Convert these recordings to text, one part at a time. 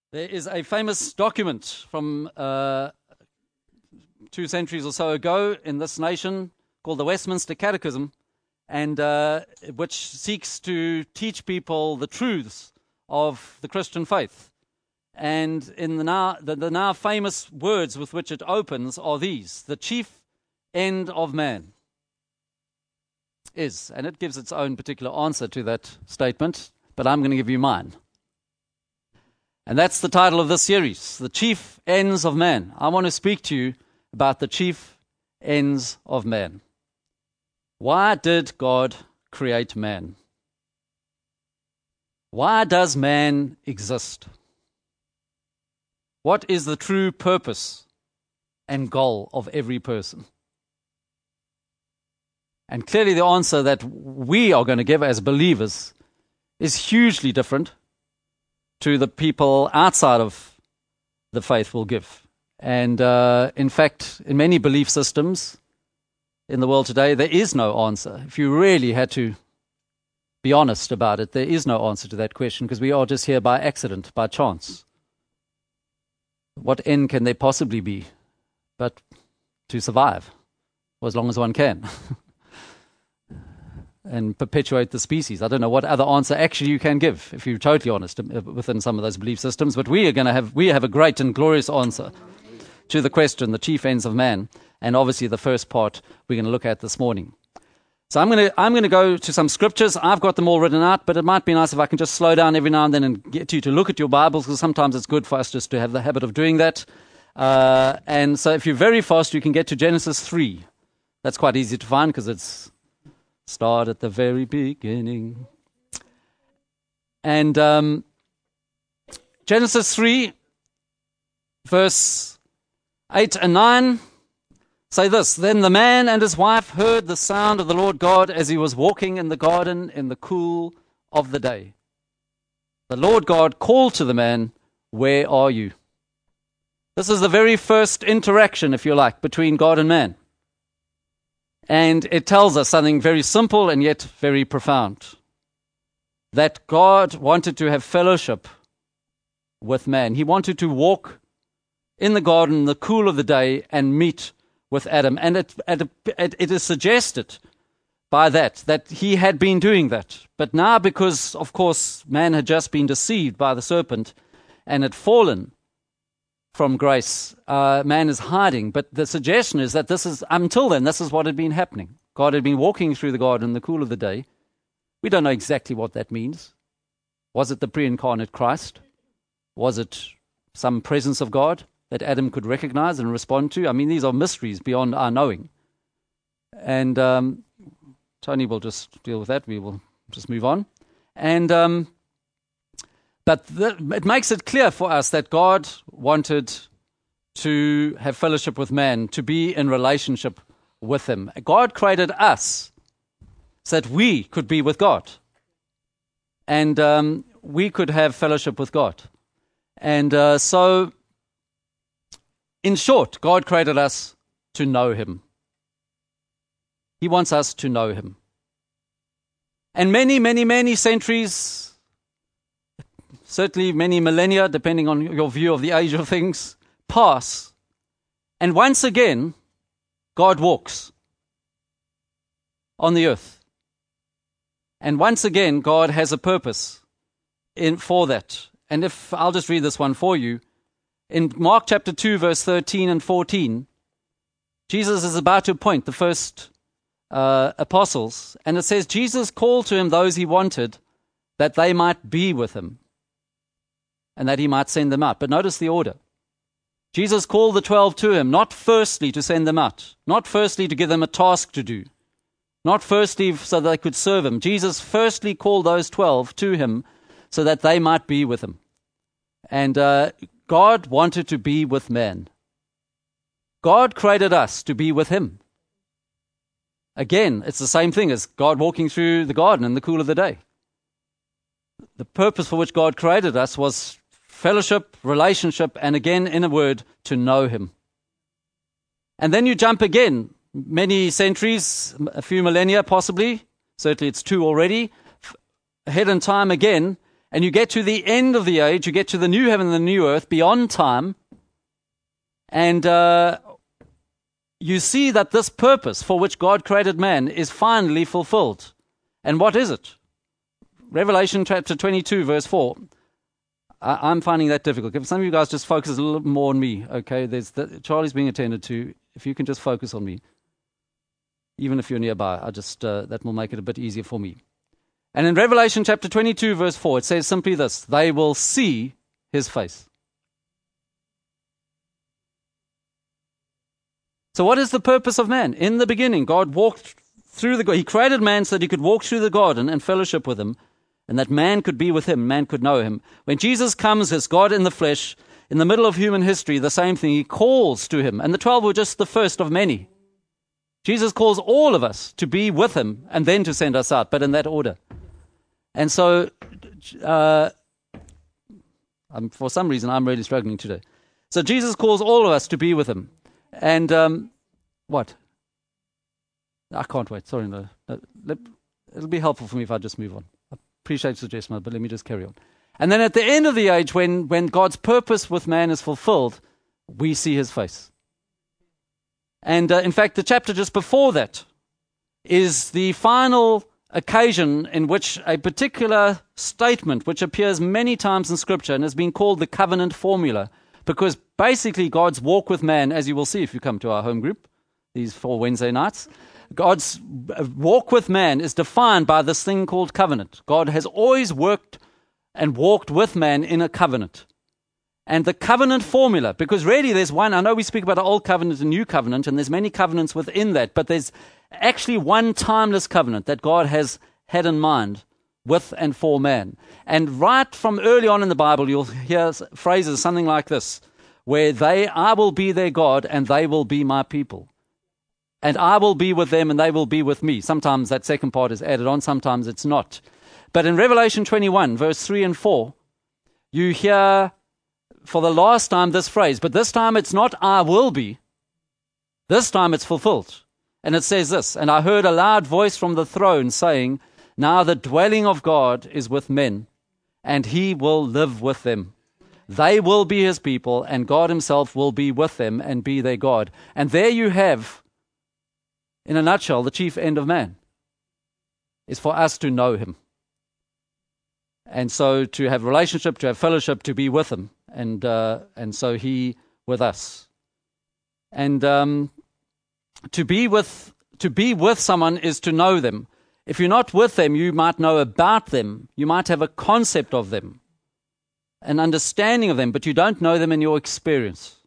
There is a famous document from 2 centuries or so ago in this nation called the Westminster Catechism, and which seeks to teach people the truths of the Christian faith. And in the now famous words with which it opens are these: the chief end of man is, and it gives its own particular answer to that statement, but I'm going to give you mine. And that's the title of this series, The Chief Ends of Man. I want to speak to you about the chief ends of man. Why did God create man? Why does man exist? What is the true purpose and goal of every person? And clearly the answer that we are going to give as believers is hugely different to the people outside of the faith will give. And in fact, in many belief systems in the world today, there is no answer. If you really had to be honest about it, there is no answer to that question, because we are just here by accident, by chance. What end can there possibly be but to survive, or as long as one can, and perpetuate the species? I don't know what other answer actually you can give, if you're totally honest, within some of those belief systems. But we have a great and glorious answer to the question, the chief ends of man, and obviously the first part we're going to look at this morning. So I'm going to go to some scriptures. I've got them all written out, but it might be nice if I can just slow down every now and then and get you to look at your Bibles, because sometimes it's good for us just to have the habit of doing that. And so if you're very fast, you can get to Genesis 3. That's quite easy to find, because it's start at the very beginning. And Genesis 3, verse 8 and 9, say this: Then the man and his wife heard the sound of the Lord God as he was walking in the garden in the cool of the day. The Lord God called to the man, "Where are you?" This is the very first interaction, if you like, between God and man. And it tells us something very simple and yet very profound. That God wanted to have fellowship with man. He wanted to walk in the garden in the cool of the day and meet with Adam. And it is suggested by that he had been doing that. But now, because, of course, man had just been deceived by the serpent and had fallen from grace, man is hiding. But the suggestion is that until then, this is what had been happening. God had been walking through the garden in the cool of the day. We don't know exactly what that means. Was it the pre-incarnate Christ? Was it some presence of God that Adam could recognize and respond to? I mean, these are mysteries beyond our knowing. And Tony will just deal with that. We will just move on. And but it makes it clear for us that God wanted to have fellowship with man, to be in relationship with him. God created us so that we could be with God. And we could have fellowship with God. And so, in short, God created us to know him. He wants us to know him. And many, many, many centuries, certainly many millennia, depending on your view of the age of things, pass. And once again, God walks on the earth. And once again, God has a purpose for that. And if I'll just read this one for you. In Mark chapter 2, verse 13 and 14, Jesus is about to appoint the first apostles. And it says, Jesus called to him those he wanted, that they might be with him, and that he might send them out. But notice the order. Jesus called the 12 to him, not firstly to send them out, not firstly to give them a task to do, not firstly so that they could serve him. Jesus firstly called those 12 to him so that they might be with him. And God wanted to be with man. God created us to be with him. Again, it's the same thing as God walking through the garden in the cool of the day. The purpose for which God created us was fellowship, relationship, and again, in a word, to know him. And then you jump again, many centuries, a few millennia possibly, certainly it's 2 already, ahead in time again, and you get to the end of the age, you get to the new heaven and the new earth, beyond time, and you see that this purpose for which God created man is finally fulfilled. And what is it? Revelation chapter 22, verse 4. I'm finding that difficult. If some of you guys just focus a little more on me, okay? Charlie's being attended to. If you can just focus on me, even if you're nearby, that will make it a bit easier for me. And in Revelation chapter 22, verse 4, it says simply this: they will see his face. So what is the purpose of man? In the beginning, God walked through He created man so that he could walk through the garden and fellowship with him, and that man could be with him, man could know him. When Jesus comes as God in the flesh, in the middle of human history, the same thing, he calls to him. And the 12 were just the first of many. Jesus calls all of us to be with him and then to send us out, but in that order. And so, for some reason, I'm really struggling today. So Jesus calls all of us to be with him. And what? I can't wait. Sorry, no. It'll be helpful for me if I just move on. I appreciate the suggestion, but let me just carry on. And then at the end of the age, when God's purpose with man is fulfilled, we see his face. And in fact, the chapter just before that is the final occasion in which a particular statement, which appears many times in Scripture and has been called the covenant formula, because basically God's walk with man, as you will see if you come to our home group, these 4 Wednesday nights, God's walk with man is defined by this thing called covenant. God has always worked and walked with man in a covenant. And the covenant formula, because really there's one, I know we speak about the old covenant and new covenant, and there's many covenants within that, but there's actually one timeless covenant that God has had in mind with and for man. And right from early on in the Bible, you'll hear phrases something like this, where I will be their God and they will be my people. And I will be with them and they will be with me. Sometimes that second part is added on, sometimes it's not. But in Revelation 21, verse 3 and 4, you hear for the last time this phrase, but this time it's not I will be. This time it's fulfilled. And it says this, and I heard a loud voice from the throne saying, now the dwelling of God is with men, and he will live with them. They will be his people, and God himself will be with them and be their God. And there you have, in a nutshell, the chief end of man is for us to know him. And so to have relationship, to have fellowship, to be with him. And so he with us. And to be with someone is to know them. If you're not with them, you might know about them. You might have a concept of them, an understanding of them, but you don't know them in your experience.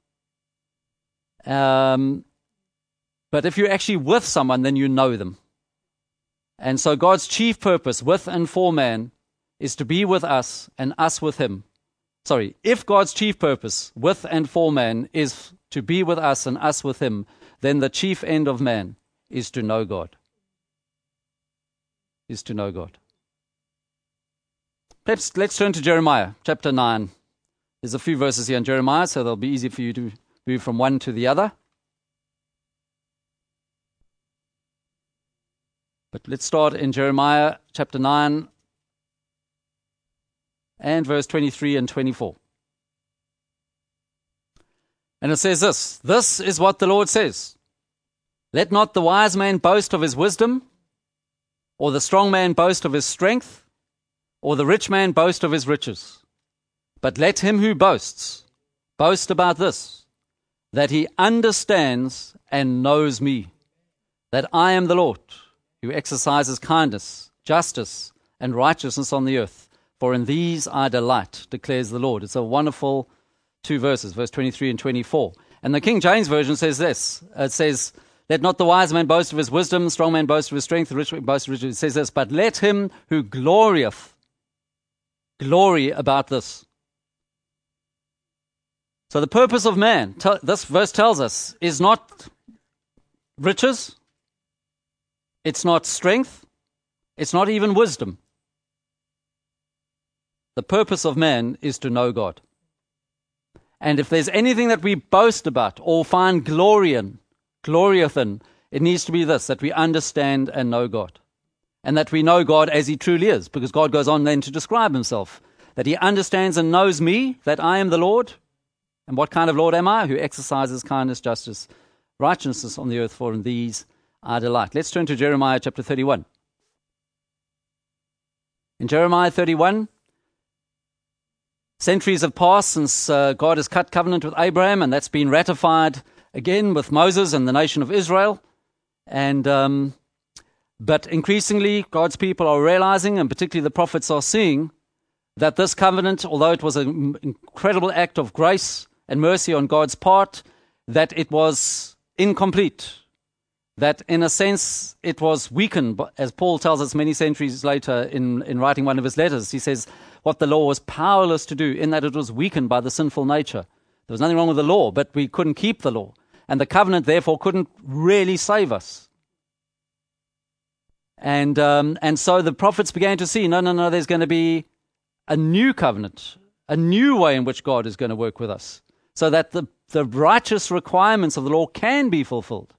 But if you're actually with someone, then you know them. And so God's chief purpose with and for man is to be with us and us with him. Sorry, if God's chief purpose with and for man is to be with us and us with him, then the chief end of man is to know God. Is to know God. Let's turn to Jeremiah chapter 9. There's a few verses here in Jeremiah, so they'll be easy for you to move from one to the other. But let's start in Jeremiah chapter 9 and verse 23 and 24. And it says this is what the Lord says. Let not the wise man boast of his wisdom, or the strong man boast of his strength, or the rich man boast of his riches. But let him who boasts boast about this, that he understands and knows me, that I am the Lord, who exercises kindness, justice, and righteousness on the earth. For in these I delight, declares the Lord. It's a wonderful 2 verses, verse 23 and 24. And the King James Version says this. It says, let not the wise man boast of his wisdom, the strong man boast of his strength, the rich man boast of his riches. It says this, but let him who glorieth glory about this. So the purpose of man, this verse tells us, is not riches, it's not strength, it's not even wisdom. The purpose of man is to know God. And if there's anything that we boast about or find glorieth in, it needs to be this, that we understand and know God. And that we know God as he truly is, because God goes on then to describe himself that he understands and knows me, that I am the Lord. And what kind of Lord am I? Who exercises kindness, justice, righteousness on the earth, for in these I delight. Let's turn to Jeremiah chapter 31. In Jeremiah 31, centuries have passed since God has cut covenant with Abraham, and that's been ratified again with Moses and the nation of Israel. And but increasingly, God's people are realizing, and particularly the prophets are seeing, that this covenant, although it was an incredible act of grace and mercy on God's part, that it was incomplete. That in a sense it was weakened, as Paul tells us many centuries later in writing one of his letters. He says what the law was powerless to do, in that it was weakened by the sinful nature. There was nothing wrong with the law, but we couldn't keep the law. And the covenant, therefore, couldn't really save us. And so the prophets began to see, no, there's going to be a new covenant, a new way in which God is going to work with us, so that the righteous requirements of the law can be fulfilled.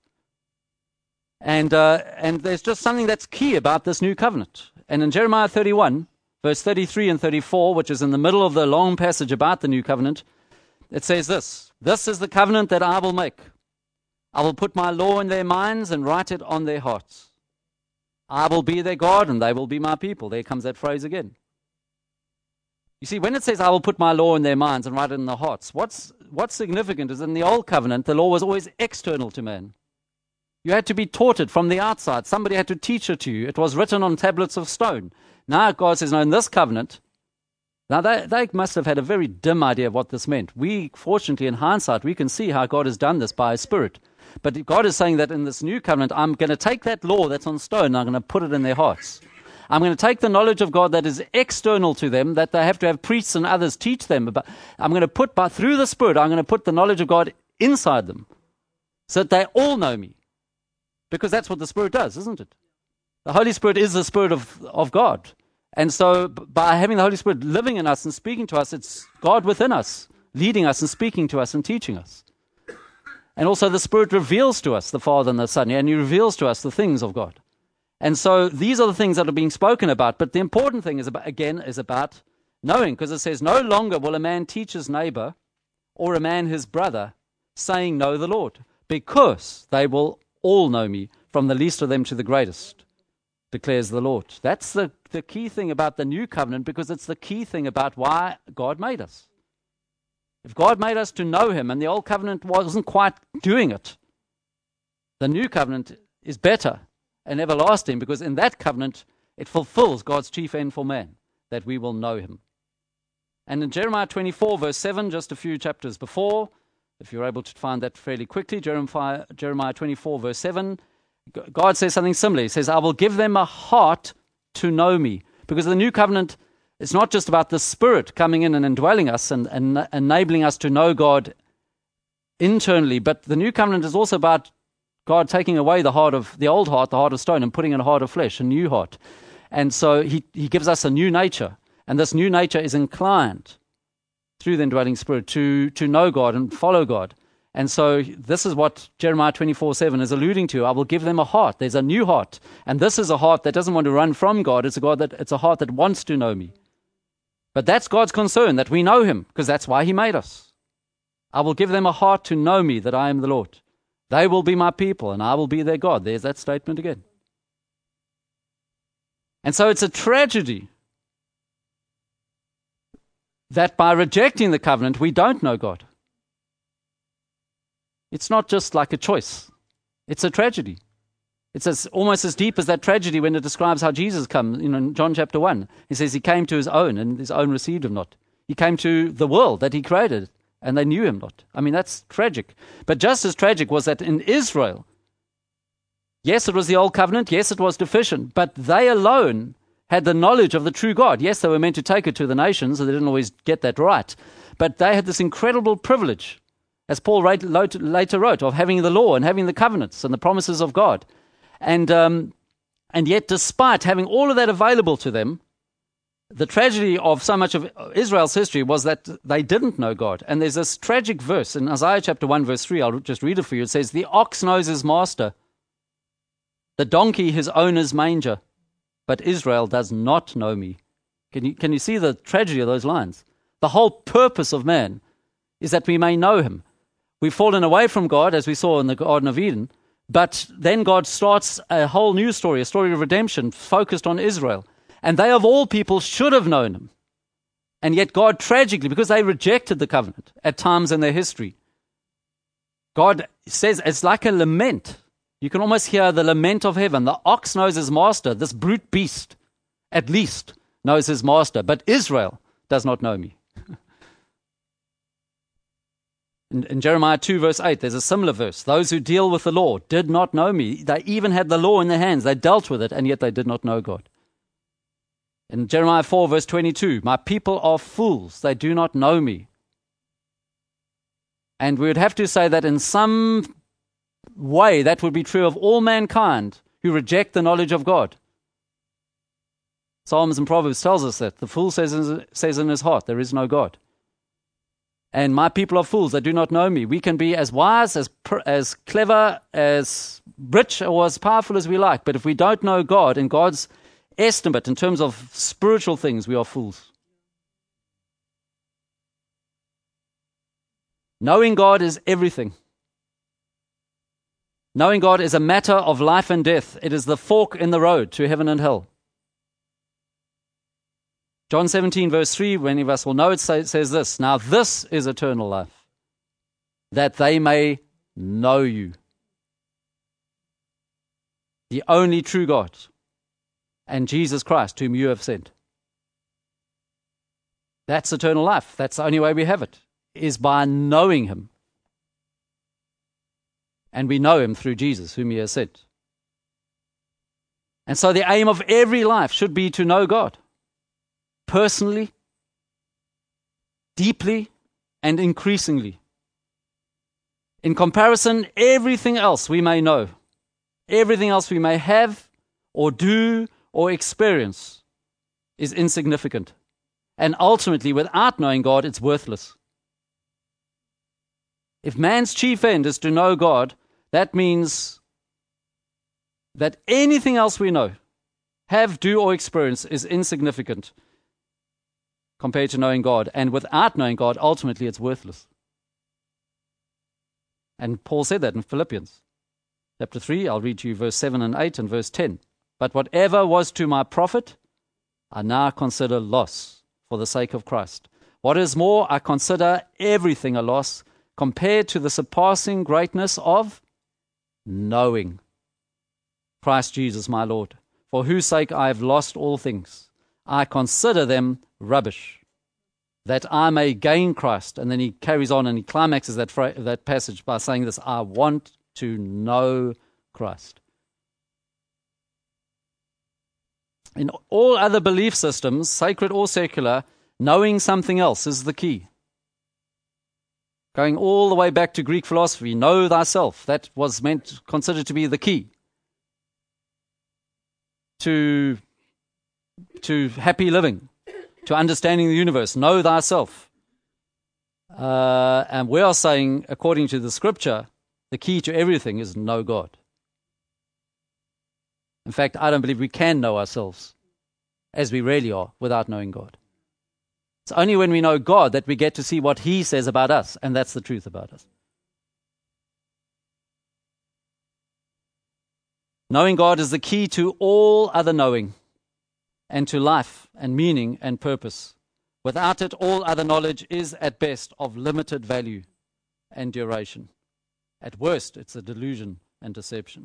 And there's just something that's key about this new covenant. And in Jeremiah 31, verse 33 and 34, which is in the middle of the long passage about the new covenant, it says this: "This is the covenant that I will make. I will put my law in their minds and write it on their hearts. I will be their God and they will be my people." There comes that phrase again. You see, when it says, "I will put my law in their minds and write it in their hearts," what's significant is in the old covenant, the law was always external to man. You had to be taught it from the outside. Somebody had to teach it to you. It was written on tablets of stone. Now God says, no, in this covenant, now they must have had a very dim idea of what this meant. We, fortunately, in hindsight, we can see how God has done this by His Spirit. But God is saying that in this new covenant, I'm going to take that law that's on stone and I'm going to put it in their hearts. I'm going to take the knowledge of God that is external to them, that they have to have priests and others teach them about. I'm going to put, through the Spirit, I'm going to put the knowledge of God inside them so that they all know me. Because that's what the Spirit does, isn't it? The Holy Spirit is the Spirit of God. And so by having the Holy Spirit living in us and speaking to us, it's God within us, leading us and speaking to us and teaching us. And also the Spirit reveals to us the Father and the Son, and He reveals to us the things of God. And so these are the things that are being spoken about. But the important thing is about knowing, because it says, "No longer will a man teach his neighbor or a man his brother, saying, 'Know the Lord,' because they will all know me, from the least of them to the greatest, declares the Lord." That's the key thing about the new covenant, because it's the key thing about why God made us. If God made us to know Him, and the old covenant wasn't quite doing it, the new covenant is better and everlasting, because in that covenant it fulfills God's chief end for man, that we will know Him. And in Jeremiah 24, verse 7, just a few chapters before, if you're able to find that fairly quickly, Jeremiah 24, verse 7, God says something similar. He says, "I will give them a heart to know me." Because the new covenant is not just about the Spirit coming in and indwelling us and enabling us to know God internally, but the new covenant is also about God taking away the heart of the old heart, the heart of stone, and putting in a heart of flesh, a new heart. And so He gives us a new nature, and this new nature is inclined through the indwelling Spirit to know God and follow God. And so this is what Jeremiah 24:7 is alluding to. I will give them a heart. There's a new heart. And this is a heart that doesn't want to run from God. It's a heart that wants to know me. But that's God's concern, that we know Him, because that's why He made us. I will give them a heart to know me, that I am the Lord. They will be my people, and I will be their God. There's that statement again. And so it's a tragedy that by rejecting the covenant, we don't know God. It's not just like a choice. It's a tragedy. It's almost as deep as that tragedy when it describes how Jesus comes. In John chapter 1, He says He came to His own, and His own received Him not. He came to the world that He created, and they knew Him not. I mean, that's tragic. But just as tragic was that in Israel, yes, it was the old covenant, yes, it was deficient, but they alone had the knowledge of the true God. Yes, they were meant to take it to the nations, so they didn't always get that right. But they had this incredible privilege, as Paul later wrote, of having the law and having the covenants and the promises of God. And yet, despite having all of that available to them, the tragedy of so much of Israel's history was that they didn't know God. And there's this tragic verse in Isaiah chapter 1, verse 3. I'll just read it for you. It says, "The ox knows his master, the donkey his owner's manger, but Israel does not know me, Can you see the tragedy of those lines? The whole purpose of man is that we may know him. We've fallen away from God, as we saw in the Garden of Eden, but then God starts a whole new story, a story of redemption focused on Israel. And they, of all people, should have known him. And yet God tragically, because they rejected the covenant at times in their history, God says it's like a lament. You can almost hear the lament of heaven. The ox knows his master. This brute beast, at least, knows his master. But Israel does not know me. In Jeremiah 2 verse 8, there's a similar verse. Those who deal with the law did not know me. They even had the law in their hands. They dealt with it, and yet they did not know God. In Jeremiah 4 verse 22, my people are fools. They do not know me. And we would have to say that in some way that would be true of all mankind who reject the knowledge of God. Psalms and Proverbs tells us that. The fool says in his heart, there is no God. And my people are fools, they do not know me. We can be as wise, as clever, as rich, or as powerful as we like. But if we don't know God, in God's estimate, in terms of spiritual things, we are fools. Knowing God is everything. Knowing God is a matter of life and death. It is the fork in the road to heaven and hell. John 17 verse 3, many of us will know it, says this, now this is eternal life, that they may know you, the only true God, and Jesus Christ, whom you have sent. That's eternal life. That's the only way we have it, is by knowing him. And we know him through Jesus, whom he has sent. And so the aim of every life should be to know God. Personally, deeply, and increasingly. In comparison, everything else we may know, everything else we may have, or do, or experience, is insignificant. And ultimately, without knowing God, it's worthless. If man's chief end is to know God, that means that anything else we know, have, do, or experience is insignificant compared to knowing God. And without knowing God, ultimately it's worthless. And Paul said that in Philippians chapter 3. I'll read to you verse 7 and 8 and verse 10. But whatever was to my profit, I now consider loss for the sake of Christ. What is more, I consider everything a loss compared to the surpassing greatness of knowing Christ Jesus my Lord, for whose sake I have lost all things. I consider them rubbish, that I may gain Christ. And then he carries on and he climaxes that passage by saying this, I want to know Christ. In all other belief systems, sacred or secular, knowing something else is the key. Going all the way back to Greek philosophy, know thyself, that was considered to be the key to happy living, to understanding the universe. Know thyself. And we are saying, according to the scripture, the key to everything is know God. In fact, I don't believe we can know ourselves as we really are without knowing God. It's only when we know God that we get to see what he says about us, and that's the truth about us. Knowing God is the key to all other knowing, and to life and meaning and purpose. Without it, all other knowledge is at best of limited value and duration. At worst, it's a delusion and deception.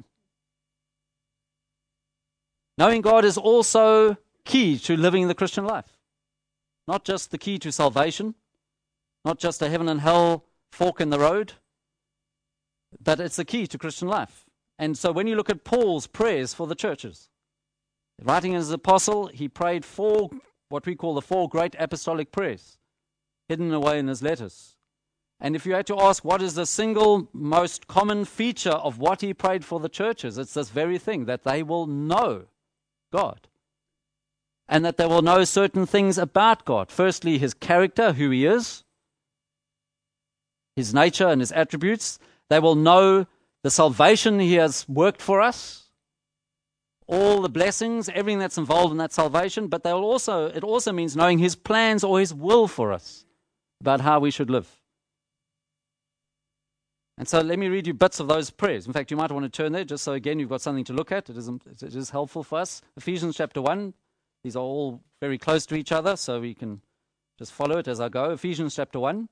Knowing God is also key to living the Christian life. Not just the key to salvation, not just a heaven and hell fork in the road, but it's the key to Christian life. And so when you look at Paul's prayers for the churches, writing as an apostle, he prayed for what we call the 4 great apostolic prayers, hidden away in his letters. And if you had to ask what is the single most common feature of what he prayed for the churches, it's this very thing, that they will know God. And that they will know certain things about God. Firstly, his character, who he is, his nature and his attributes. They will know the salvation he has worked for us, all the blessings, everything that's involved in that salvation, but it also means knowing his plans or his will for us about how we should live. And so let me read you bits of those prayers. In fact, you might want to turn there just so, again, you've got something to look at. It is helpful for us. Ephesians chapter 1. These are all very close to each other, so we can just follow it as I go. Ephesians chapter 1.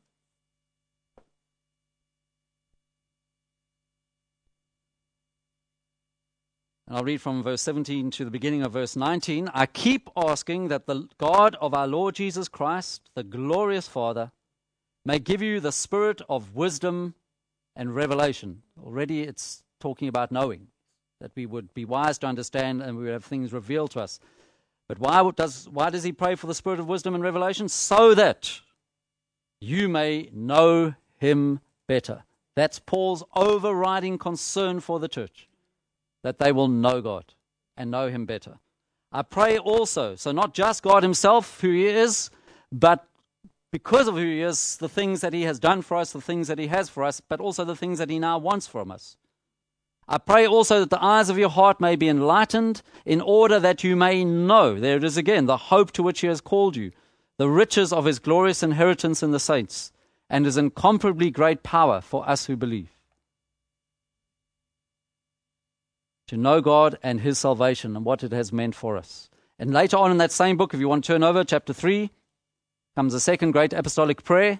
And I'll read from verse 17 to the beginning of verse 19. I keep asking that the God of our Lord Jesus Christ, the glorious Father, may give you the spirit of wisdom and revelation. Already it's talking about knowing, that we would be wise to understand and we would have things revealed to us. But why does he pray for the spirit of wisdom and revelation? So that you may know him better. That's Paul's overriding concern for the church, that they will know God and know him better. I pray also, so not just God himself, who he is, but because of who he is, the things that he has done for us, the things that he has for us, but also the things that he now wants from us. I pray also that the eyes of your heart may be enlightened, in order that you may know, there it is again, the hope to which he has called you, the riches of his glorious inheritance in the saints, and his incomparably great power for us who believe. To know God and his salvation and what it has meant for us. And later on in that same book, if you want to turn over, chapter 3, comes the second great apostolic prayer.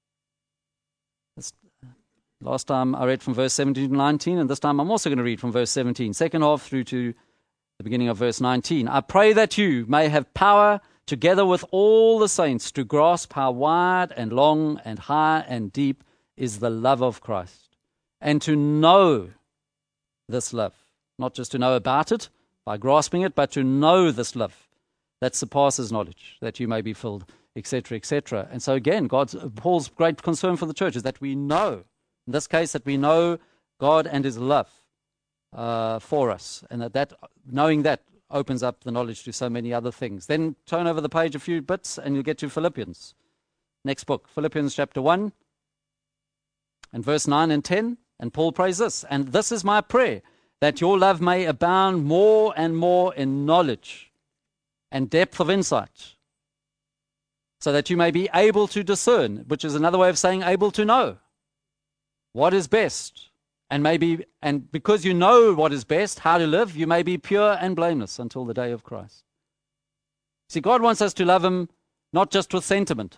Last time I read from verse 17 to 19, and this time I'm also going to read from verse 17, second half through to the beginning of verse 19. I pray that you may have power, together with all the saints, to grasp how wide and long and high and deep is the love of Christ, and to know this love. Not just to know about it by grasping it, but to know this love that surpasses knowledge, that you may be filled, etc., etc. And so again, Paul's great concern for the church is that we know, in this case, that we know God and his love for us, and that knowing that opens up the knowledge to so many other things. Then turn over the page a few bits and you'll get to Philippians. Next book, Philippians chapter 1 and verse 9 and 10. And Paul prays this, and this is my prayer, that your love may abound more and more in knowledge and depth of insight, so that you may be able to discern, which is another way of saying able to know what is best, and because you know what is best, how to live, you may be pure and blameless until the day of Christ. See, God wants us to love him not just with sentiment.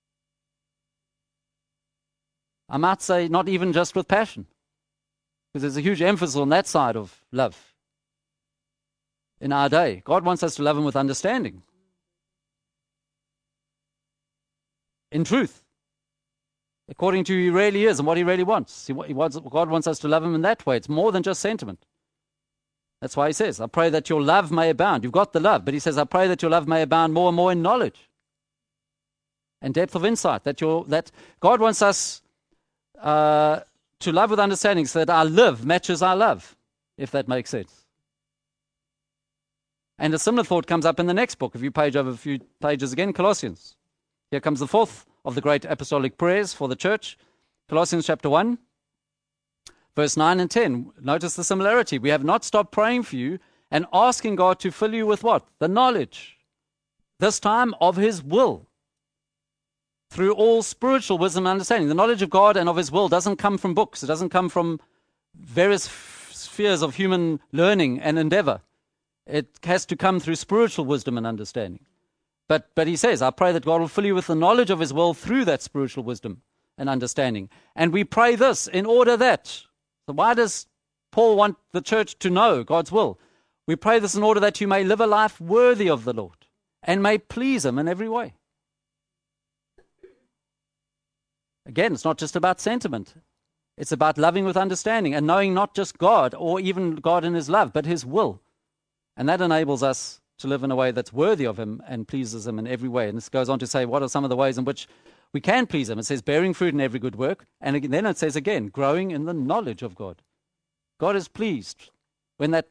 I might say not even just with passion, because there's a huge emphasis on that side of love in our day. God wants us to love him with understanding, in truth, according to who he really is and what he really wants. See, God wants us to love him in that way. It's more than just sentiment. That's why he says, I pray that your love may abound. You've got the love, but he says, I pray that your love may abound more and more in knowledge and depth of insight. That God wants us to love with understanding, so that our live matches our love, if that makes sense. And a similar thought comes up in the next book. If you page over a few pages again, Colossians. Here comes the fourth of the great apostolic prayers for the church. Colossians chapter 1, verse 9 and 10. Notice the similarity. We have not stopped praying for you and asking God to fill you with what? The knowledge, this time of his will, through all spiritual wisdom and understanding. The knowledge of God and of his will doesn't come from books. It doesn't come from various spheres of human learning and endeavor. It has to come through spiritual wisdom and understanding. But he says, I pray that God will fill you with the knowledge of his will through that spiritual wisdom and understanding. And we pray this in order that. So why does Paul want the church to know God's will? We pray this in order that you may live a life worthy of the Lord and may please him in every way. Again, it's not just about sentiment. It's about loving with understanding and knowing not just God or even God in his love, but his will. And that enables us to live in a way that's worthy of him and pleases him in every way. And this goes on to say, what are some of the ways in which we can please him? It says, bearing fruit in every good work. And then it says again, growing in the knowledge of God. God is pleased when that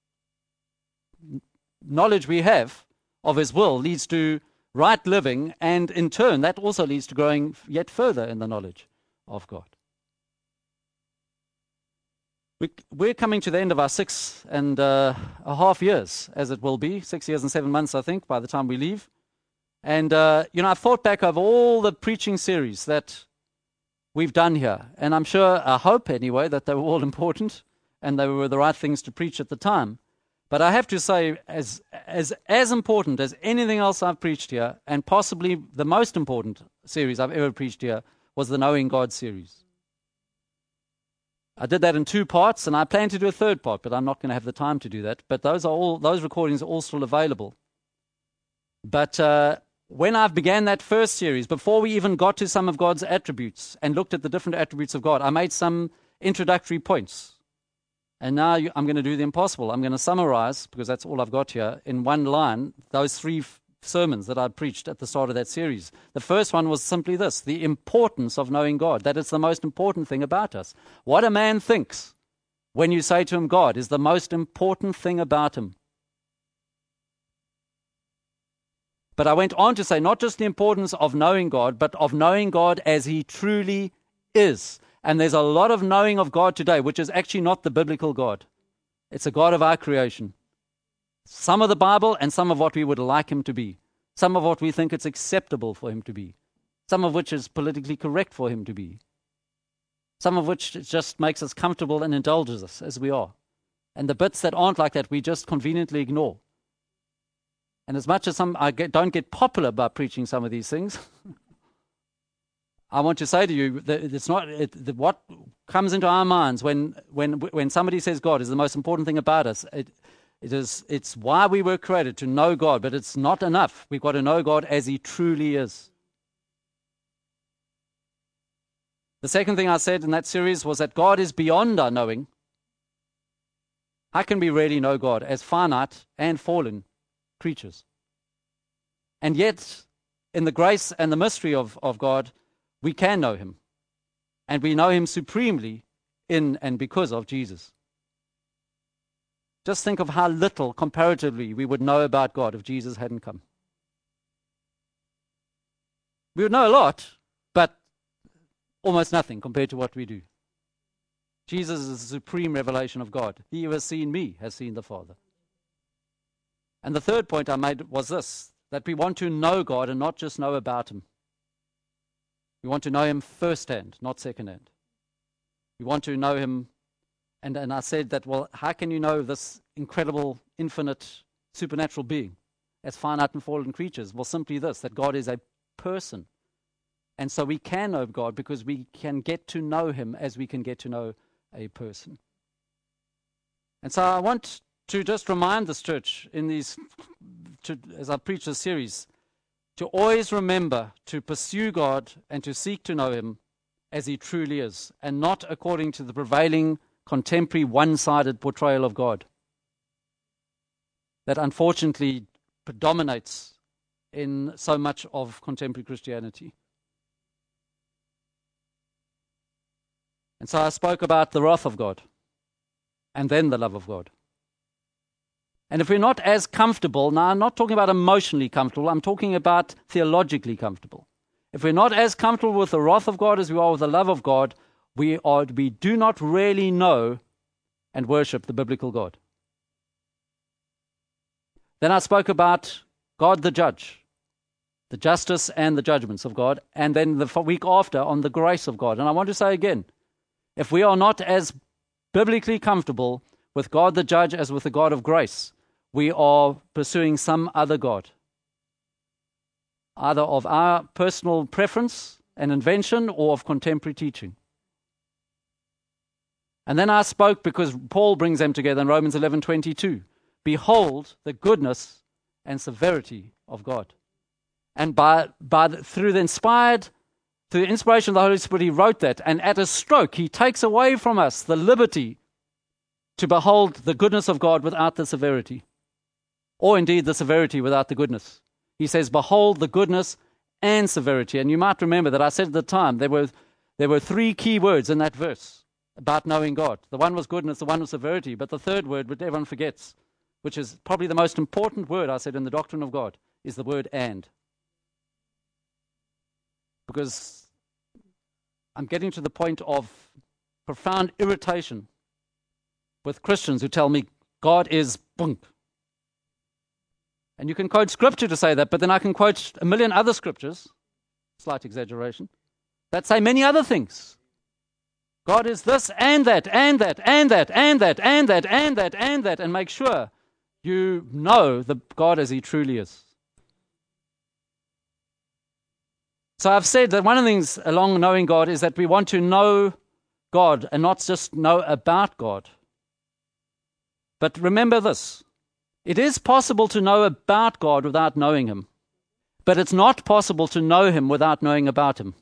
knowledge we have of his will leads to right living, and in turn, that also leads to growing yet further in the knowledge of God. We're coming to the end of our 6.5 years, as it will be, 6 years and 7 months, I think, by the time we leave. And, I've thought back over all the preaching series that we've done here. And I hope anyway, that they were all important and they were the right things to preach at the time. But I have to say, as important as anything else I've preached here, and possibly the most important series I've ever preached here, was the Knowing God series. I did that in 2 parts, and I plan to do a 3rd part, but I'm not going to have the time to do that. But those recordings are all still available. But when I began that first series, before we even got to some of God's attributes and looked at the different attributes of God, I made some introductory points. And now I'm going to do the impossible. I'm going to summarize, because that's all I've got here, in one line, those 3 sermons that I preached at the start of that series. The first one was simply this: the importance of knowing God, that it's the most important thing about us. What a man thinks when you say to him God is the most important thing about him. But I went on to say not just the importance of knowing God, but of knowing God as he truly is. And there's a lot of knowing of God today, which is actually not the biblical God. It's a God of our creation. Some of the Bible and some of what we would like him to be. Some of what we think it's acceptable for him to be. Some of which is politically correct for him to be. Some of which just makes us comfortable and indulges us as we are. And the bits that aren't like that, we just conveniently ignore. And as much as I don't get popular by preaching some of these things, I want to say to you that it's not what comes into our minds when somebody says God is the most important thing about us. It's why we were created, to know God, but it's not enough. We've got to know God as he truly is. The second thing I said in that series was that God is beyond our knowing. How can we really know God as finite and fallen creatures? And yet, in the grace and the mystery of God, we can know him. And we know him supremely in and because of Jesus. Just think of how little, comparatively, we would know about God if Jesus hadn't come. We would know a lot, but almost nothing compared to what we do. Jesus is the supreme revelation of God. He who has seen me has seen the Father. And the third point I made was this: that we want to know God and not just know about him. We want to know him firsthand, not secondhand. We want to know him. And I said that, well, how can you know this incredible, infinite, supernatural being as finite and fallen creatures? Well, simply this, that God is a person. And so we can know God because we can get to know him as we can get to know a person. And so I want to just remind this church as I preach this series, to always remember to pursue God and to seek to know him as he truly is, and not according to the prevailing contemporary one-sided portrayal of God that unfortunately predominates in so much of contemporary Christianity. And so I spoke about the wrath of God and then the love of God. And if we're not as comfortable, now I'm not talking about emotionally comfortable, I'm talking about theologically comfortable. If we're not as comfortable with the wrath of God as we are with the love of God, we do not really know and worship the biblical God. Then I spoke about God the judge, the justice and the judgments of God, and then the week after on the grace of God. And I want to say again, if we are not as biblically comfortable with God the judge as with the God of grace, we are pursuing some other God, either of our personal preference and invention or of contemporary teaching. And then I spoke, because Paul brings them together in Romans 11:22. Behold the goodness and severity of God. And through the inspiration of the Holy Spirit, he wrote that. And at a stroke, he takes away from us the liberty to behold the goodness of God without the severity. Or indeed the severity without the goodness. He says, behold the goodness and severity. And you might remember that I said at the time, there were 3 key words in that verse about knowing God. The one was goodness, the one was severity, but the third word, which everyone forgets, which is probably the most important word, I said, in the doctrine of God, is the word and. Because I'm getting to the point of profound irritation with Christians who tell me God is bunk. And you can quote scripture to say that, but then I can quote a million other scriptures, slight exaggeration, that say many other things. God is this and that, and that, and that, and that, and that, and that, and that, and make sure you know the God as He truly is. So I've said that one of the things along knowing God is that we want to know God and not just know about God. But remember this, it is possible to know about God without knowing Him, but it's not possible to know Him without knowing about Him.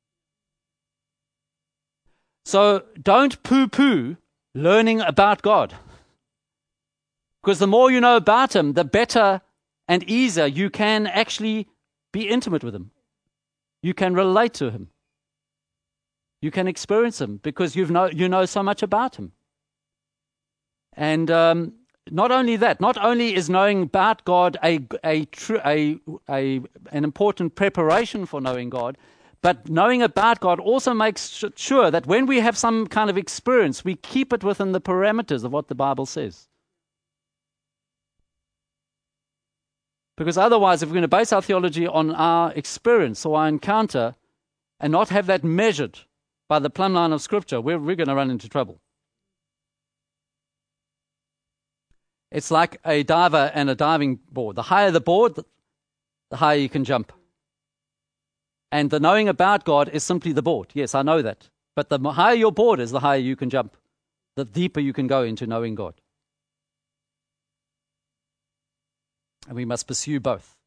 So don't poo-poo learning about God, because the more you know about Him, the better and easier you can actually be intimate with Him. You can relate to Him. You can experience Him because you know so much about Him. And not only that, not only is knowing about God an important preparation for knowing God, but knowing about God also makes sure that when we have some kind of experience, we keep it within the parameters of what the Bible says. Because otherwise, if we're going to base our theology on our experience or our encounter and not have that measured by the plumb line of Scripture, we're going to run into trouble. It's like a diver and a diving board. The higher the board, the higher you can jump. And the knowing about God is simply the board. Yes, I know that. But the higher your board is, the higher you can jump. The deeper you can go into knowing God. And we must pursue both.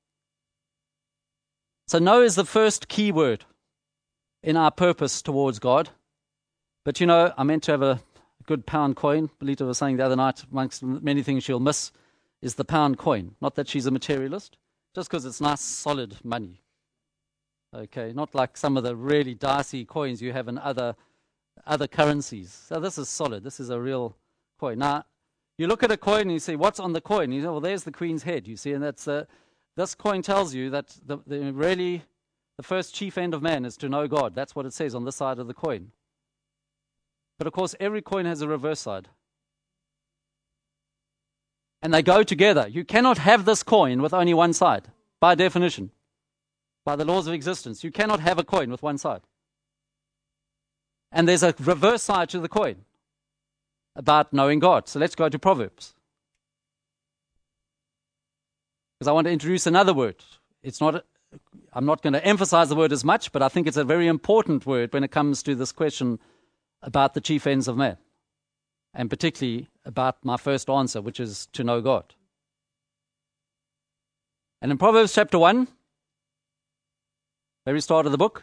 So know is the first key word in our purpose towards God. But I meant to have a good pound coin. Belita was saying the other night, amongst many things she'll miss, is the pound coin. Not that she's a materialist, just because it's nice, solid money. Okay, not like some of the really dicey coins you have in other currencies. So this is solid. This is a real coin. Now, you look at a coin and you say, what's on the coin? You say, well, there's the Queen's head, you see, and that's this coin tells you that the first chief end of man is to know God. That's what it says on this side of the coin. But of course, every coin has a reverse side. And they go together. You cannot have this coin with only one side, by definition. By the laws of existence, you cannot have a coin with one side. And there's a reverse side to the coin about knowing God. So let's go to Proverbs. Because I want to introduce another word. I'm not going to emphasize the word as much, but I think it's a very important word when it comes to this question about the chief ends of man. And particularly about my first answer, which is to know God. And in Proverbs chapter 1, very start of the book,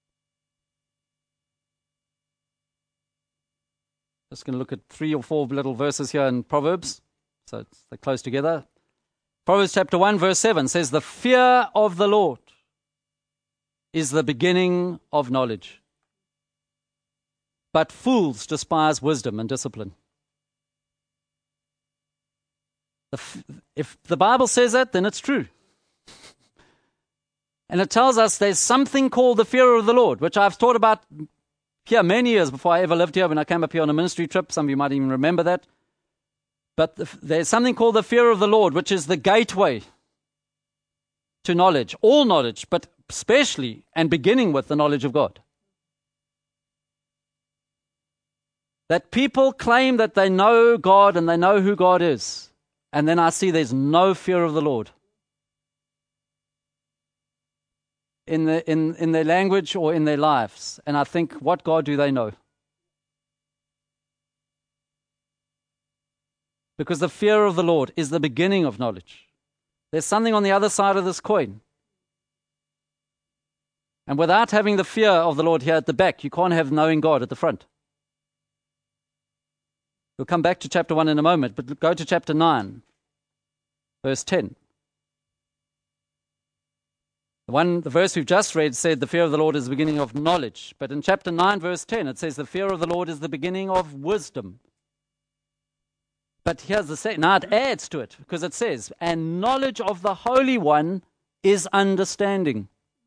just going to look at 3 or 4 little verses here in Proverbs, so they're close together. Proverbs chapter 1 verse 7 says, "The fear of the Lord is the beginning of knowledge, but fools despise wisdom and discipline." If the Bible says that, then it's true. And it tells us there's something called the fear of the Lord, which I've taught about here many years before I ever lived here, when I came up here on a ministry trip. Some of you might even remember that. But there's something called the fear of the Lord, which is the gateway to knowledge, all knowledge, but especially and beginning with the knowledge of God. That people claim that they know God and they know who God is. And then I see there's no fear of the Lord in their language or in their lives. And I think, what God do they know? Because the fear of the Lord is the beginning of knowledge. There's something on the other side of this coin. And without having the fear of the Lord here at the back, you can't have knowing God at the front. We'll come back to chapter 1 in a moment, but go to chapter 9, verse 10. The verse we've just read said the fear of the Lord is the beginning of knowledge. But in chapter 9, verse 10, it says the fear of the Lord is the beginning of wisdom. But here's the second. Now it adds to it, because it says, and knowledge of the Holy One is understanding.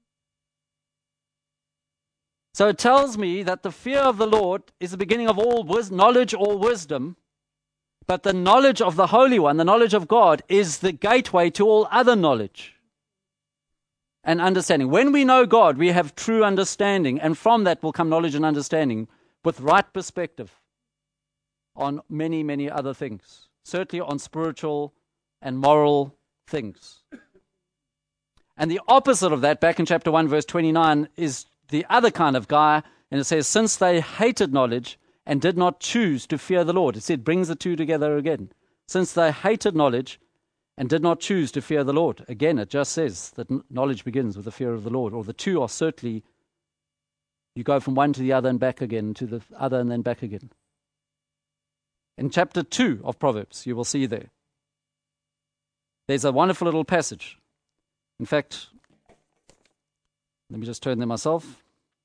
So it tells me that the fear of the Lord is the beginning of all knowledge or wisdom, But the knowledge of the Holy One, the knowledge of God, is the gateway to all other knowledge and understanding. When we know God, we have true understanding, and from that will come knowledge and understanding with right perspective on many, many other things, certainly on spiritual and moral things. And the opposite of that, back in chapter 1, verse 29, is the other kind of guy, and it says, since they hated knowledge and did not choose to fear the Lord. It said, brings the two together again. Since they hated knowledge and did not choose to fear the Lord. Again, it just says that knowledge begins with the fear of the Lord, or the two are certainly, you go from one to the other and back again, to the other and then back again. In chapter 2 of Proverbs, you will see there's a wonderful little passage. In fact, let me just turn there myself.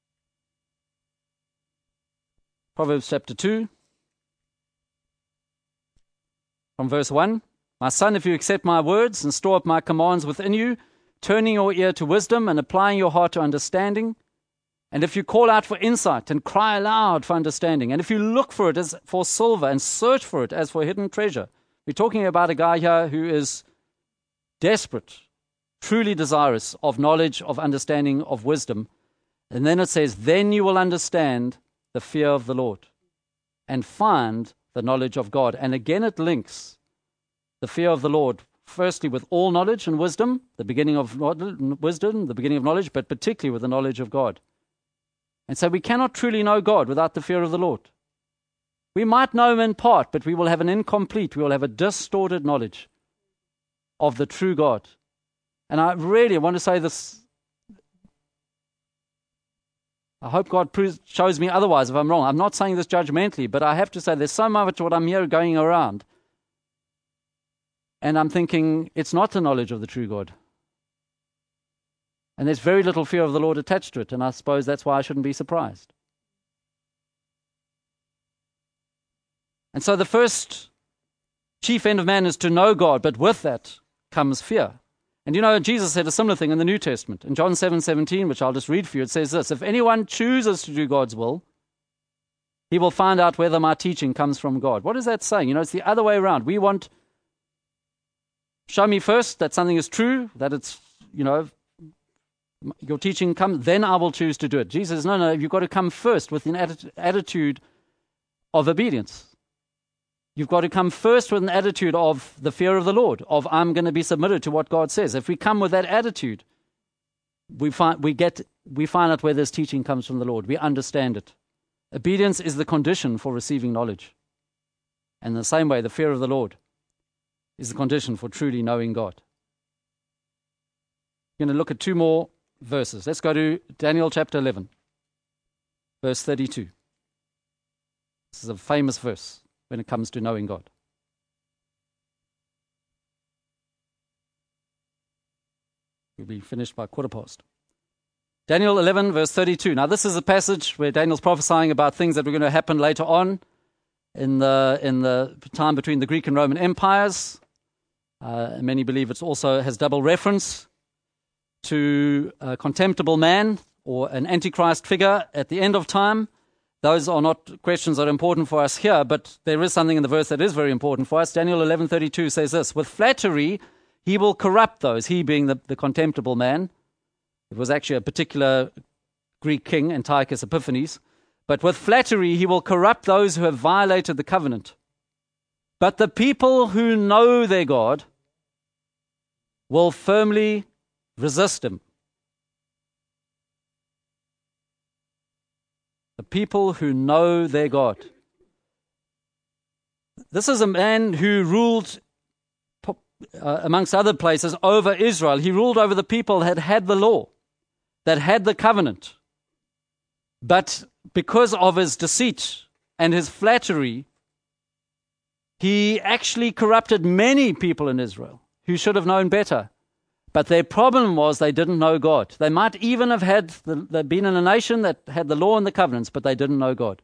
Proverbs chapter 2, from verse 1. My son, if you accept my words and store up my commands within you, turning your ear to wisdom and applying your heart to understanding, and if you call out for insight and cry aloud for understanding, and if you look for it as for silver and search for it as for hidden treasure. We're talking about a guy here who is desperate, truly desirous of knowledge, of understanding, of wisdom. And then it says, then you will understand the fear of the Lord and find the knowledge of God. And again it links the fear of the Lord, firstly with all knowledge and wisdom, the beginning of wisdom, the beginning of knowledge, but particularly with the knowledge of God. And so we cannot truly know God without the fear of the Lord. We might know him in part, but we will have an incomplete, we will have a distorted knowledge of the true God. And I really want to say this. I hope God shows me otherwise if I'm wrong. I'm not saying this judgmentally, but I have to say there's so much what I'm here going around. And I'm thinking, it's not the knowledge of the true God. And there's very little fear of the Lord attached to it, and I suppose that's why I shouldn't be surprised. And so the first chief end of man is to know God, but with that comes fear. And you know, Jesus said a similar thing in the New Testament. In John 7:17, which I'll just read for you, it says this, if anyone chooses to do God's will, he will find out whether my teaching comes from God. What is that saying? You know, it's the other way around. We want, show me first that something is true, that it's, you know, your teaching comes, then I will choose to do it. Jesus says, no, you've got to come first with an attitude of obedience. You've got to come first with an attitude of the fear of the Lord, of I'm going to be submitted to what God says. If we come with that attitude, we find out where this teaching comes from the Lord. We understand it. Obedience is the condition for receiving knowledge. And in the same way, the fear of the Lord is the condition for truly knowing God. We're going to look at two more verses. Let's go to Daniel chapter 11, verse 32. This is a famous verse when it comes to knowing God. We'll be finished by 1:15. Daniel 11, verse 32. Now, this is a passage where Daniel's prophesying about things that were going to happen later on in the time between the Greek and Roman empires. Many believe it also has double reference to a contemptible man or an antichrist figure at the end of time. Those are not questions that are important for us here, but there is something in the verse that is very important for us. Daniel 11:32 says this, with flattery he will corrupt those, he being the contemptible man. It was actually a particular Greek king, Antiochus Epiphanes. But with flattery he will corrupt those who have violated the covenant. But the people who know their God will firmly resist him. The people who know their God. This is a man who ruled, amongst other places, over Israel. He ruled over the people that had the law, that had the covenant. But because of his deceit and his flattery, he actually corrupted many people in Israel who should have known better. But their problem was they didn't know God. They might even have they'd been in a nation that had the law and the covenants, but they didn't know God.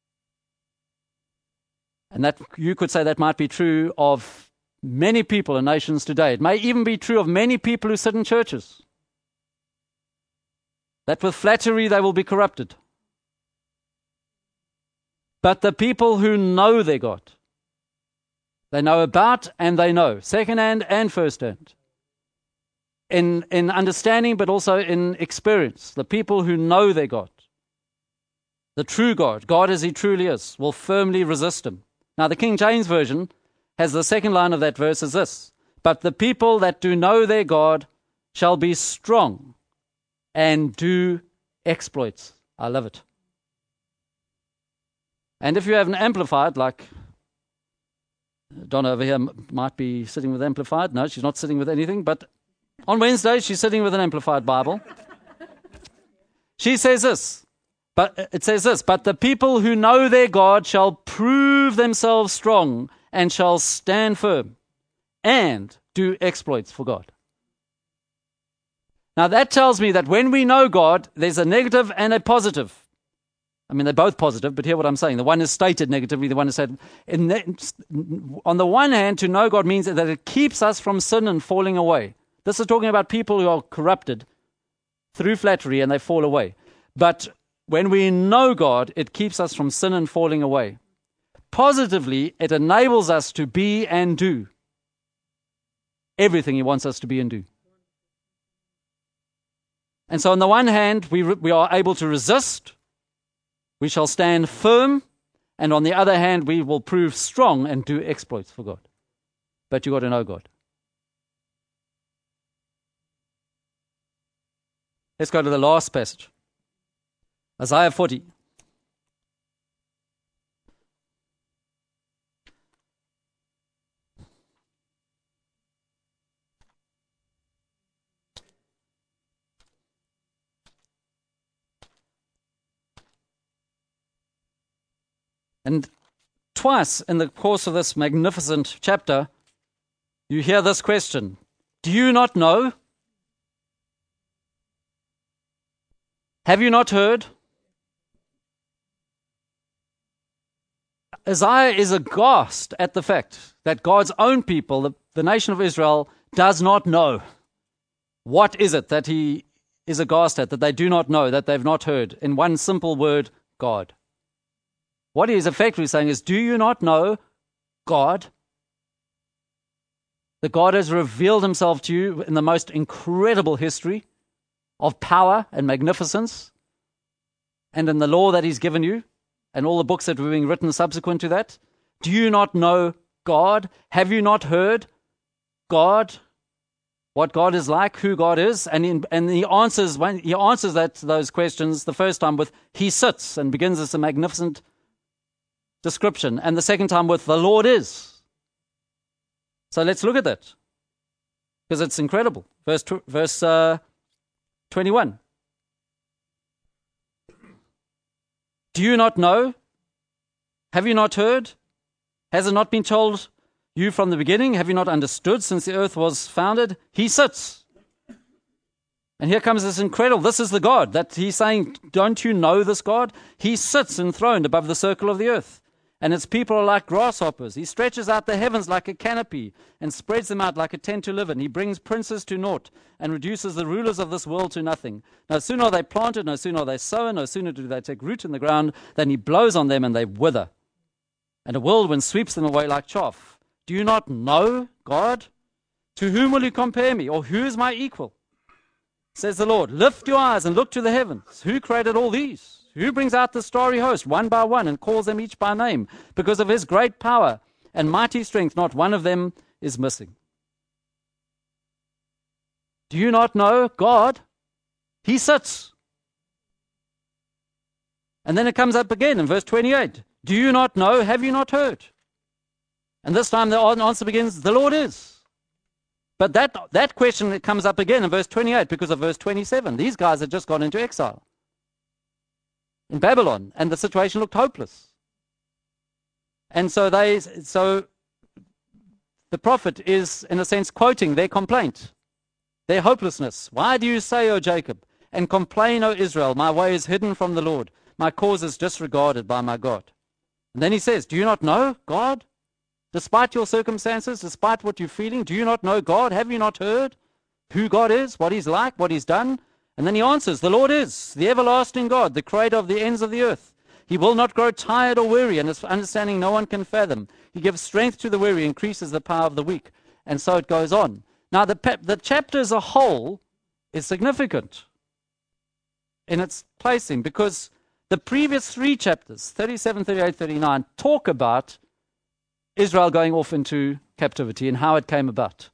And that you could say that might be true of many people in nations today. It may even be true of many people who sit in churches. That with flattery they will be corrupted. But the people who know their God They know about and they know, second-hand and first-hand. In understanding, but also in experience. The people who know their God, the true God, God as he truly is, will firmly resist him. Now, the King James Version has the second line of that verse as this: but the people that do know their God shall be strong and do exploits. I love it. And if you have an Amplified, like Donna over here might be sitting with Amplified. No, she's not sitting with anything, but on Wednesday she's sitting with an Amplified Bible. She says this, but the people who know their God shall prove themselves strong and shall stand firm and do exploits for God. Now that tells me that when we know God, there's a negative and a positive. I mean, they're both positive, but hear what I'm saying. The one is stated negatively, the one is said. On the one hand, to know God means that it keeps us from sin and falling away. This is talking about people who are corrupted through flattery and they fall away. But when we know God, it keeps us from sin and falling away. Positively, it enables us to be and do everything he wants us to be and do. And so on the one hand, we are able to resist. We shall stand firm, and on the other hand, we will prove strong and do exploits for God. But you've got to know God. Let's go to the last passage. Isaiah 40. And twice in the course of this magnificent chapter, you hear this question: do you not know? Have you not heard? Isaiah is aghast at the fact that God's own people, the nation of Israel, does not know. What is it that he is aghast at, that they do not know, that they've not heard? In one simple word, God. What he is effectively saying is, do you not know God? That God has revealed himself to you in the most incredible history of power and magnificence, and in the law that he's given you, and all the books that were being written subsequent to that. Do you not know God? Have you not heard God? What God is like, who God is? And he answers those questions the first time with, he sits, and begins this magnificent description, and the second time with, the Lord is. So let's look at that, because it's incredible. Verse 21. Do you not know? Have you not heard? Has it not been told you from the beginning? Have you not understood since the earth was founded? He sits. And here comes this incredible, this is the God that he's saying, don't you know this God? He sits enthroned above the circle of the earth, and its people are like grasshoppers. He stretches out the heavens like a canopy and spreads them out like a tent to live in. He brings princes to naught and reduces the rulers of this world to nothing. No sooner are they planted, no sooner are they sown, no sooner do they take root in the ground, than he blows on them and they wither. And a whirlwind sweeps them away like chaff. Do you not know God? To whom will you compare me, or who is my equal? Says the Lord, lift your eyes and look to the heavens. Who created all these? Who brings out the starry host one by one and calls them each by name? Because of his great power and mighty strength, not one of them is missing. Do you not know God? He sits. And then it comes up again in verse 28. Do you not know? Have you not heard? And this time the answer begins, the Lord is. But that question comes up again in verse 28 because of verse 27. These guys had just gone into exile in Babylon, and the situation looked hopeless. And so the prophet is, in a sense, quoting their complaint, their hopelessness. Why do you say, O Jacob, and complain, O Israel, my way is hidden from the Lord, my cause is disregarded by my God? And then he says, do you not know God? Despite your circumstances, despite what you're feeling, do you not know God? Have you not heard who God is, what he's like, what he's done? And then he answers, the Lord is, the everlasting God, the creator of the ends of the earth. He will not grow tired or weary, and his understanding no one can fathom. He gives strength to the weary, increases the power of the weak. And so it goes on. Now, the chapter as a whole is significant in its placing, because the previous 3 chapters, 37, 38, 39, talk about Israel going off into captivity and how it came about.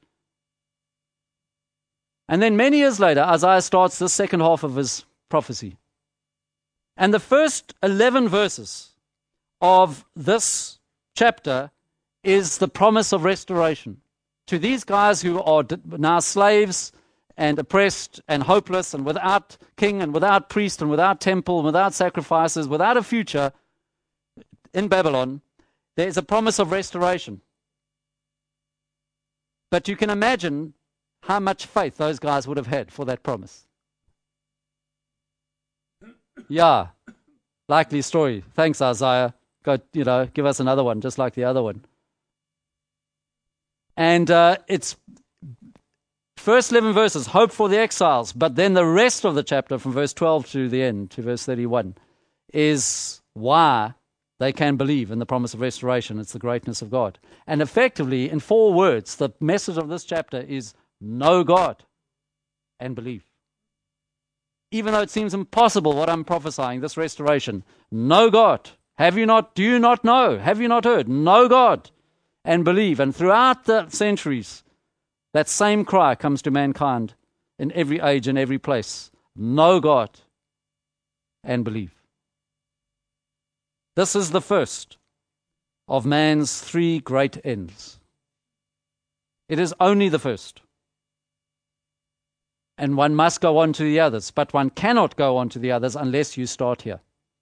And then many years later, Isaiah starts the second half of his prophecy. And the first 11 verses of this chapter is the promise of restoration to these guys who are now slaves and oppressed and hopeless and without king and without priest and without temple and without sacrifices, without a future in Babylon. There is a promise of restoration. But you can imagine how much faith those guys would have had for that promise. Yeah, likely story. Thanks, Isaiah. Go, give us another one, just like the other one. And it's first 11 verses, hope for the exiles, but then the rest of the chapter from verse 12 to the end, to verse 31, is why they can believe in the promise of restoration. It's the greatness of God. And effectively, in 4 words, the message of this chapter is know God and believe. Even though it seems impossible what I'm prophesying, this restoration, know God. Have you not? Do you not know? Have you not heard? Know God and believe. And throughout the centuries, that same cry comes to mankind in every age and every place. Know God and believe. This is the first of man's 3 great ends. It is only the first. And one must go on to the others, but one cannot go on to the others unless you start here.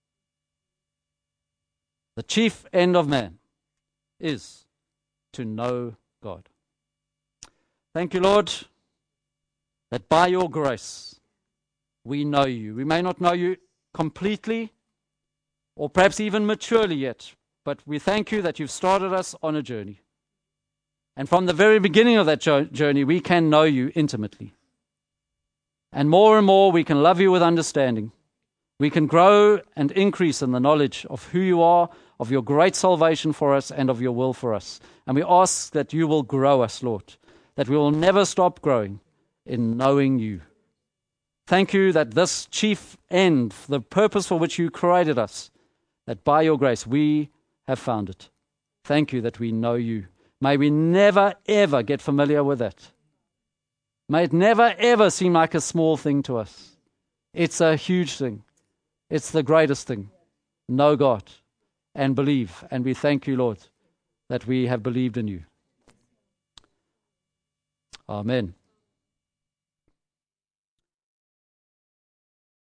The chief end of man is to know God. Thank you, Lord, that by your grace we know you. We may not know you completely or perhaps even maturely yet, but we thank you that you've started us on a journey. And from the very beginning of that journey, we can know you intimately. And more we can love you with understanding. We can grow and increase in the knowledge of who you are, of your great salvation for us, and of your will for us. And we ask that you will grow us, Lord, that we will never stop growing in knowing you. Thank you that this chief end, the purpose for which you created us, that by your grace we have found it. Thank you that we know you. May we never, ever get familiar with that. May it never, ever seem like a small thing to us. It's a huge thing. It's the greatest thing. Know God and believe. And we thank you, Lord, that we have believed in you. Amen.